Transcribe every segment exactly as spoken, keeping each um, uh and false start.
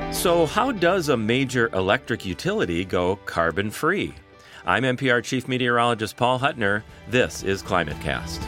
So how does a major electric utility go carbon-free? I'm N P R Chief Meteorologist Paul Huttner. This is ClimateCast.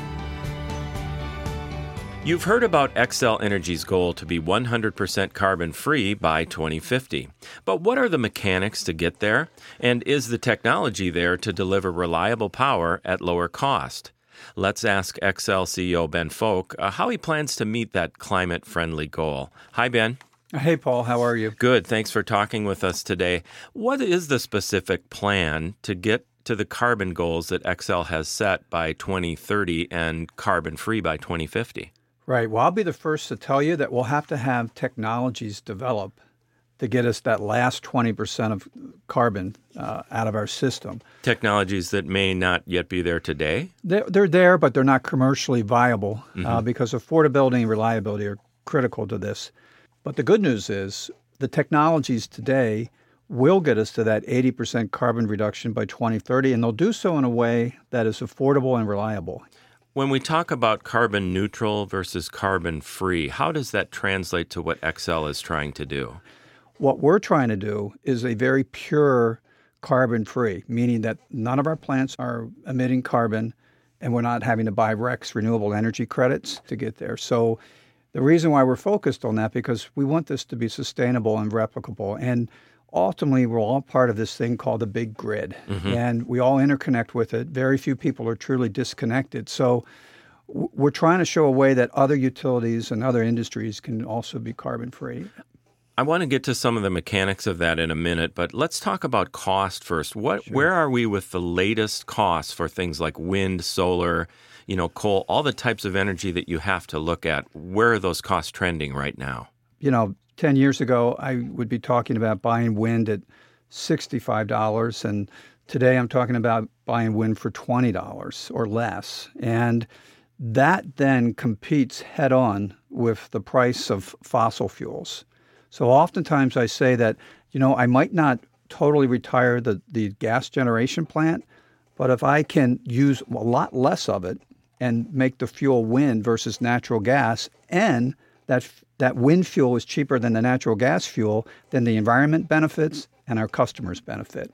You've heard about Xcel Energy's goal to be one hundred percent carbon-free by twenty fifty. But what are the mechanics to get there? And is the technology there to deliver reliable power at lower cost? Let's ask Xcel C E O Ben Fowke uh, how he plans to meet that climate-friendly goal. Hi, Ben. Hey, Paul. How are you? Good. Thanks for talking with us today. What is the specific plan to get to the carbon goals that Xcel has set by twenty thirty and carbon-free by twenty fifty? Right. Well, I'll be the first to tell you that we'll have to have technologies develop to get us that last twenty percent of carbon uh, out of our system. Technologies that may not yet be there today? They're, they're there, but they're not commercially viable Mm-hmm. uh, because affordability and reliability are critical to this. But the good news is the technologies today will get us to that eighty percent carbon reduction by twenty thirty, and they'll do so in a way that is affordable and reliable. When we talk about carbon neutral versus carbon free, how does that translate to what Xcel is trying to do? What we're trying to do is a very pure carbon free, meaning that none of our plants are emitting carbon and we're not having to buy R E Cs, renewable energy credits, to get there. So the reason why we're focused on that, because we want this to be sustainable and replicable. And ultimately, we're all part of this thing called the big grid. Mm-hmm. And we all interconnect with it. Very few people are truly disconnected. So w- we're trying to show a way that other utilities and other industries can also be carbon free. I want to get to some of the mechanics of that in a minute, but let's talk about cost first. What, Sure. Where are we with the latest costs for things like wind, solar, you know, coal, all the types of energy that you have to look at? Where are those costs trending right now? You know, ten years ago, I would be talking about buying wind at sixty-five dollars, and today I'm talking about buying wind for twenty dollars or less. And that then competes head-on with the price of fossil fuels. So oftentimes I say that, you know, I might not totally retire the, the gas generation plant, but if I can use a lot less of it and make the fuel wind versus natural gas, and that that wind fuel is cheaper than the natural gas fuel, then the environment benefits and our customers benefit.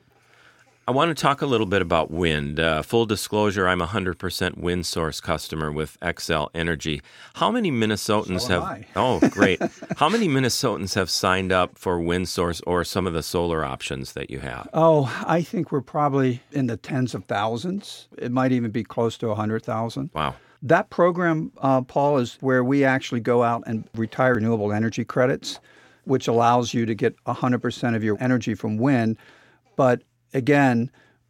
I want to talk a little bit about wind. Uh, full disclosure, I'm a one hundred percent wind source customer with Xcel Energy. How many Minnesotans So am have... I. Oh, great. How many Minnesotans have signed up for wind source or some of the solar options that you have? Oh, I think we're probably in the tens of thousands. It might even be close to one hundred thousand. Wow. That program, uh, Paul, is where we actually go out and retire renewable energy credits, which allows you to get one hundred percent of your energy from wind. But again,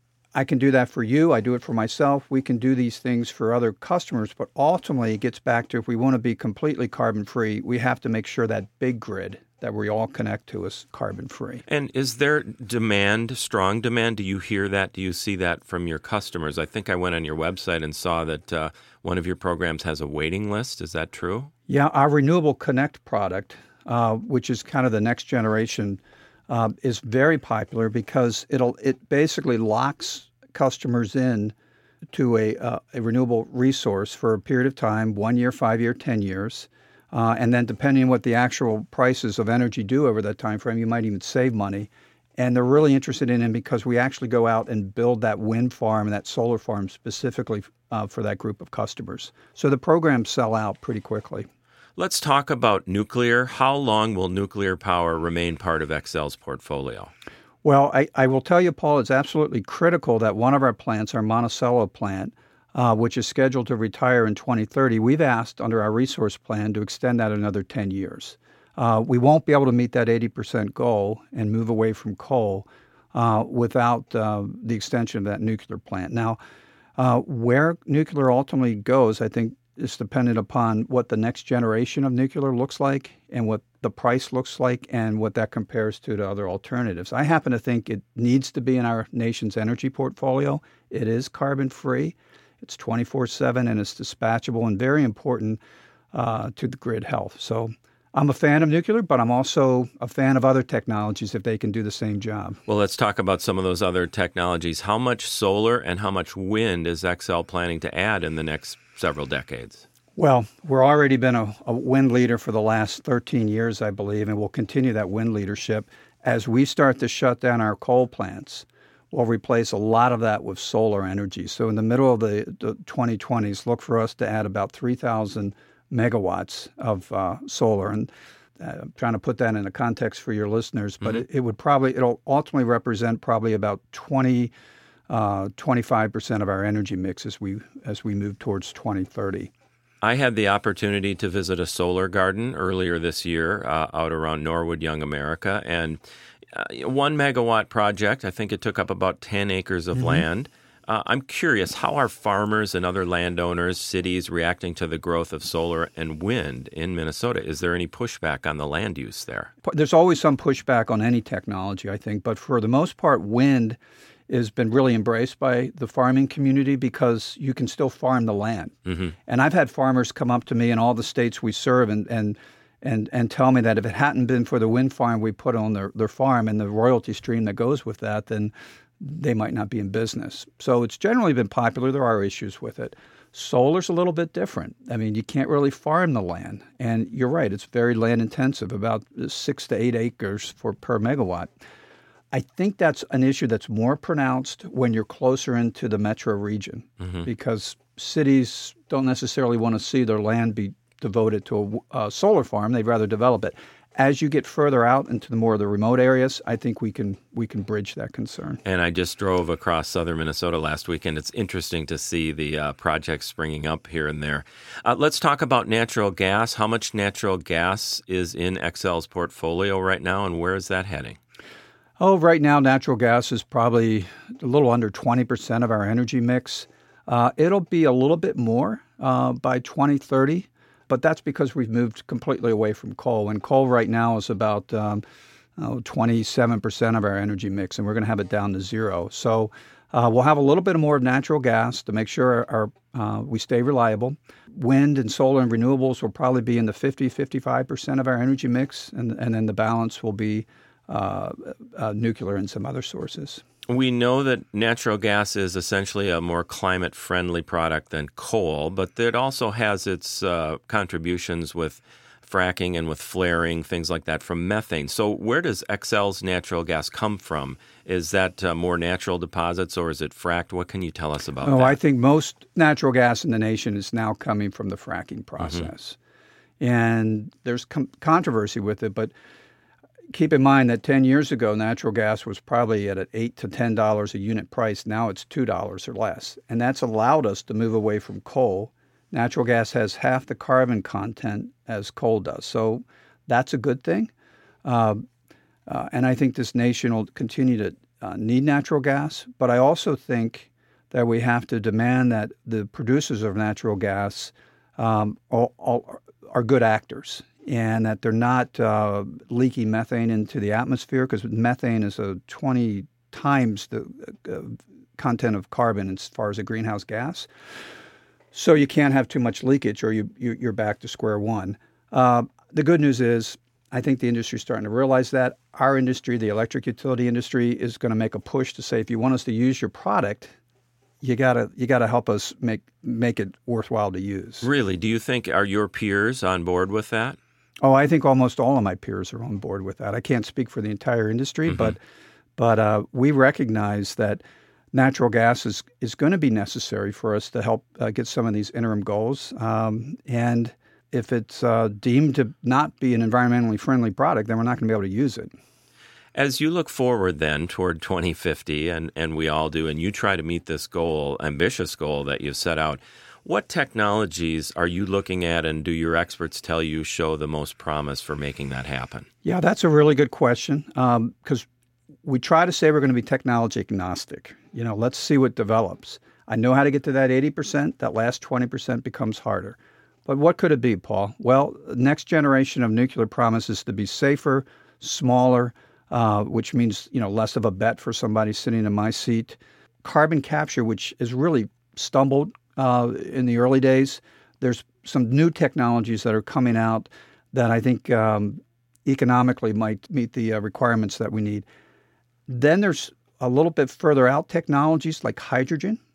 I can do that for you. I do it for myself. We can do these things for other customers. But ultimately, it gets back to if we want to be completely carbon-free, we have to make sure that big grid that we all connect to is carbon-free. And is there demand, strong demand? Do you hear that? Do you see that from your customers? I think I went on your website and saw that uh, one of your programs has a waiting list. Is that true? Yeah, our Renewable Connect product, uh, which is kind of the next generation, uh, is very popular because it'll it basically locks customers in to a, uh, a renewable resource for a period of time, one year, five year, ten years. Uh, and then depending on what the actual prices of energy do over that time frame, you might even save money. And they're really interested in it because we actually go out and build that wind farm and that solar farm specifically uh, for that group of customers. So the programs sell out pretty quickly. Let's talk about nuclear. How long will nuclear power remain part of Xcel's portfolio? Well, I, I will tell you, Paul, it's absolutely critical that one of our plants, our Monticello plant, Uh, which is scheduled to retire in twenty thirty, we've asked under our resource plan to extend that another ten years. Uh, we won't be able to meet that eighty percent goal and move away from coal uh, without uh, the extension of that nuclear plant. Now, uh, where nuclear ultimately goes, I think, is dependent upon what the next generation of nuclear looks like and what the price looks like and what that compares to to other alternatives. I happen to think it needs to be in our nation's energy portfolio. It is carbon-free. It's twenty-four seven and it's dispatchable and very important uh, to the grid health. So I'm a fan of nuclear, but I'm also a fan of other technologies if they can do the same job. Well, let's talk about some of those other technologies. How much solar and how much wind is Xcel planning to add in the next several decades? Well, we're already been a, a wind leader for the last thirteen years, I believe, and we'll continue that wind leadership. As we start to shut down our coal plants, we'll replace a lot of that with solar energy. So in the middle of the, the twenty twenties, look for us to add about three thousand megawatts of uh, solar. And uh, I'm trying to put that in a context for your listeners, but mm-hmm. it, it would probably, it'll ultimately represent probably about twenty, uh, twenty-five percent of our energy mix as we as we move towards twenty thirty. I had the opportunity to visit a solar garden earlier this year uh, out around Norwood, Young America, and uh, one megawatt project. I think it took up about ten acres of mm-hmm. land. Uh, I'm curious, how are farmers and other landowners, cities reacting to the growth of solar and wind in Minnesota? Is there any pushback on the land use there? There's always some pushback on any technology, I think, but for the most part, wind has been really embraced by the farming community because you can still farm the land. Mm-hmm. And I've had farmers come up to me in all the states we serve and and and, and tell me that if it hadn't been for the wind farm we put on their, their farm and the royalty stream that goes with that, then they might not be in business. So it's generally been popular. There are issues with it. Solar's a little bit different. I mean, you can't really farm the land. And you're right, it's very land intensive, about six to eight acres for per megawatt. I think that's an issue that's more pronounced when you're closer into the metro region mm-hmm. because cities don't necessarily want to see their land be devoted to a, a solar farm. They'd rather develop it. As you get further out into the more of the remote areas, I think we can we can bridge that concern. And I just drove across southern Minnesota last weekend. It's interesting to see the uh, projects springing up here and there. Uh, let's talk about natural gas. How much natural gas is in Xcel's portfolio right now, and where is that heading? Oh, right now, natural gas is probably a little under twenty percent of our energy mix. Uh, it'll be a little bit more uh, by twenty thirty, but that's because we've moved completely away from coal. And coal right now is about um, oh, twenty-seven percent of our energy mix, and we're going to have it down to zero. So uh, we'll have a little bit more of natural gas to make sure our, uh, we stay reliable. Wind and solar and renewables will probably be in the fifty, fifty-five percent of our energy mix, and, and then the balance will be Uh, uh, nuclear and some other sources. We know that natural gas is essentially a more climate-friendly product than coal, but it also has its uh, contributions with fracking and with flaring, things like that, from methane. So where does Xcel's natural gas come from? Is that uh, more natural deposits or is it fracked? What can you tell us about oh, that? I think most natural gas in the nation is now coming from the fracking process. Mm-hmm. And there's com- controversy with it, but keep in mind that ten years ago, natural gas was probably at an eight to ten dollars a unit price. Now it's two dollars or less. And that's allowed us to move away from coal. Natural gas has half the carbon content as coal does. So that's a good thing. Uh, uh, and I think this nation will continue to uh, need natural gas. But I also think that we have to demand that the producers of natural gas um, all, all are good actors, and that they're not uh, leaking methane into the atmosphere, because methane is a twenty times the uh, content of carbon as far as a greenhouse gas. So you can't have too much leakage, or you, you, you're back to square one. Uh, the good news is I think the industry is starting to realize that. Our industry, the electric utility industry, is going to make a push to say, if you want us to use your product, you gotta you gotta help us make make it worthwhile to use. Really? Do you think, are your peers on board with that? Oh, I think almost all of my peers are on board with that. I can't speak for the entire industry, mm-hmm. but but uh, we recognize that natural gas is, is going to be necessary for us to help uh, get some of these interim goals. Um, and if it's uh, deemed to not be an environmentally friendly product, then we're not going to be able to use it. As you look forward then toward twenty fifty, and, and we all do, and you try to meet this goal, ambitious goal that you've set out, what technologies are you looking at, and do your experts tell you show the most promise for making that happen? Yeah, that's a really good question, because um, we try to say we're going to be technology agnostic. You know, let's see what develops. I know how to get to that eighty percent. That last twenty percent becomes harder. But what could it be, Paul? Well, the next generation of nuclear promises to be safer, smaller, uh, which means, you know, less of a bet for somebody sitting in my seat. Carbon capture, which has really stumbled uh, in the early days. There's some new technologies that are coming out that I think um, economically might meet the uh, requirements that we need. Then there's a little bit further out technologies like hydrogen.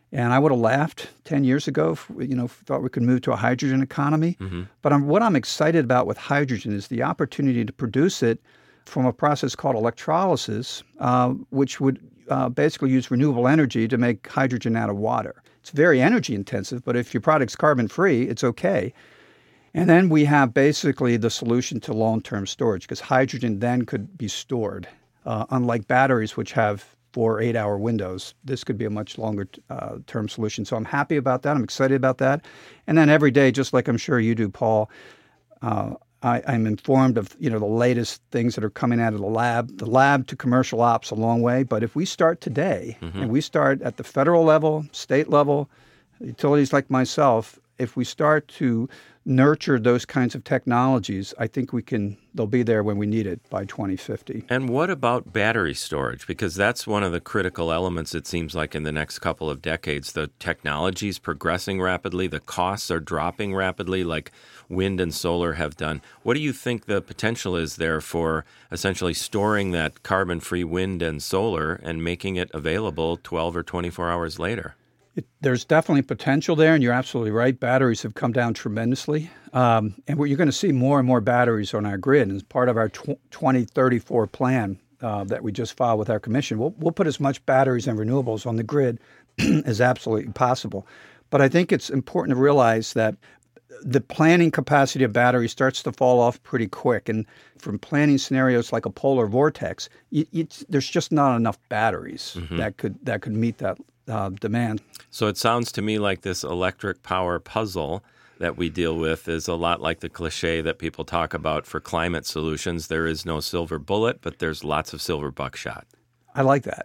And I would have laughed ten years ago, if, you know, thought we could move to a hydrogen economy. Mm-hmm. But I'm, what I'm excited about with hydrogen is the opportunity to produce it from a process called electrolysis, uh, which would uh, basically use renewable energy to make hydrogen out of water. It's very energy intensive, but if your product's carbon free, it's okay. And then we have basically the solution to long-term storage, because hydrogen then could be stored. Uh, unlike batteries, which have four or eight-hour windows, this could be a much longer-term uh, solution. So I'm happy about that. I'm excited about that. And then every day, just like I'm sure you do, Paul, uh, I, I'm informed of, you know, the latest things that are coming out of the lab. The lab to commercial ops a long way. But if we start today, mm-hmm. and we start at the federal level, state level, utilities like myself, if we start to nurture those kinds of technologies, I think we can, they'll be there when we need it by twenty fifty. And what about battery storage? Because that's one of the critical elements, it seems like, in the next couple of decades. The technology is progressing rapidly. The costs are dropping rapidly, like wind and solar have done. What do you think the potential is there for essentially storing that carbon-free wind and solar and making it available twelve or twenty-four hours later? It, there's definitely potential there, and you're absolutely right. Batteries have come down tremendously. Um, and you're going to see more and more batteries on our grid. And as part of our tw- twenty thirty-four plan uh, that we just filed with our commission, we'll, we'll put as much batteries and renewables on the grid as absolutely possible. But I think it's important to realize that the planning capacity of batteries starts to fall off pretty quick. And from planning scenarios like a polar vortex, it, it's, there's just not enough batteries mm-hmm. that could that could meet that uh, demand. So it sounds to me like this electric power puzzle that we deal with is a lot like the cliche that people talk about for climate solutions. There is no silver bullet, but there's lots of silver buckshot. I like that.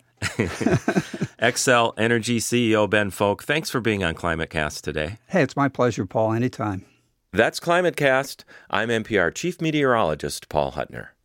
Xcel Energy C E O Ben Fowke, thanks for being on ClimateCast today. Hey, it's my pleasure, Paul, anytime. That's ClimateCast. I'm N P R Chief Meteorologist Paul Huttner.